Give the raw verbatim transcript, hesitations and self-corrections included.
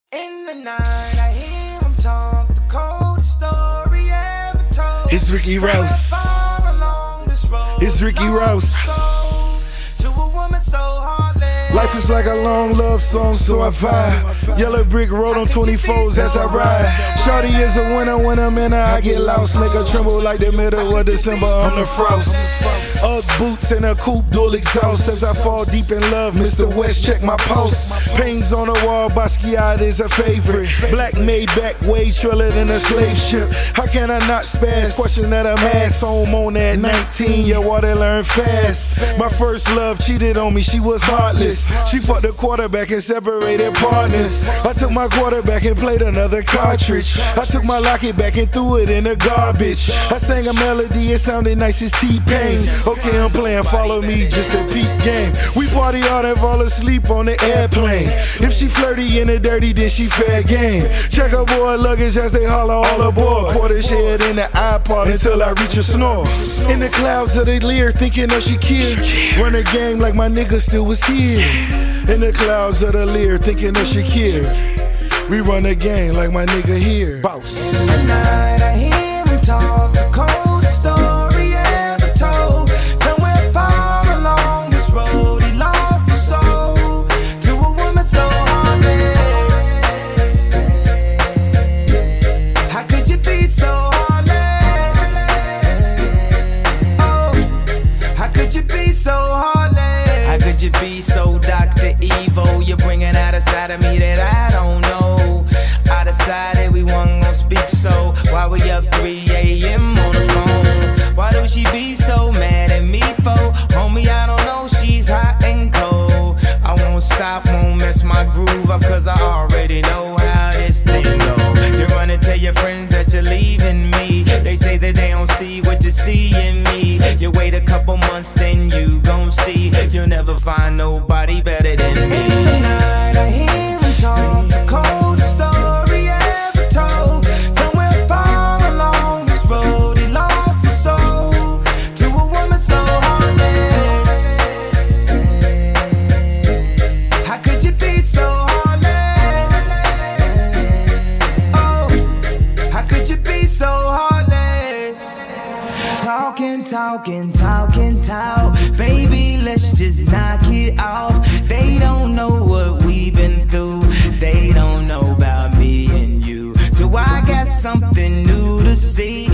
In the night, I hear him talk the coldest story ever told. It's Ricky Rouse. It's Ricky Rouse. To a woman so heartless. Life is like a long love song, so I vibe. Yellow brick road on twenty-fours as I ride. Shorty is a winner, when I'm in her, I get lost. Make her tremble like the middle of December on the frost. Ugg boots and a coupe dual exhaust. As I fall deep in love, Mister West, check my pulse. Pains on the wall, Basquiat is a favorite. Black Maybach, way triller than a slave ship. How can I not spaz? Question that I'm ass home on at nineteen. Yeah, water learn fast. My first love cheated on me, she was heartless. She fucked the quarterback and separated partners. I took my quarterback and played another cartridge. I took my locket back and threw it in the garbage. I sang a melody, it sounded nice as T-Pain. Okay, I'm playing follow me, just a peak game. We party hard and fall asleep on the airplane. If she flirty and the dirty, then she fair game. Check her boy luggage as they holler all aboard. Pour this head in the iPod until I reach a snore. In the clouds of the Lear, thinking of Shakir. Run a game like my nigga still was here. In the clouds of the Lear, thinking of Shakir. We run a game like my nigga here. Boss. In the night, I hear him talk the coldest story ever told. Somewhere far along this road, he lost his soul to a woman so heartless. How could you be so heartless? Oh, how could you be so heartless? How could you be so Doctor Evil? You're bringing out a side of me that I don't know. I decided we weren't gonna speak, so why we up three A M on the phone? Why do she be so mad at me for? Homie, I don't know, she's hot and cold. I won't stop, won't mess my groove up, cause I already know how this thing go. You run and tell your friends that you're leaving me. They say that they don't see what you see in me. You wait a couple months, then you gon' see you'll never find nobody better than me. In the night, I hear him talk the coldest story ever told. Somewhere far along this road, he lost his soul to a woman so heartless. How could you be so heartless? Oh, how could you be so heartless? Talking, talking, talking, talk. Baby, let's just knock it off. They don't know what we've been through. They don't know about me and you. So I got something new to see.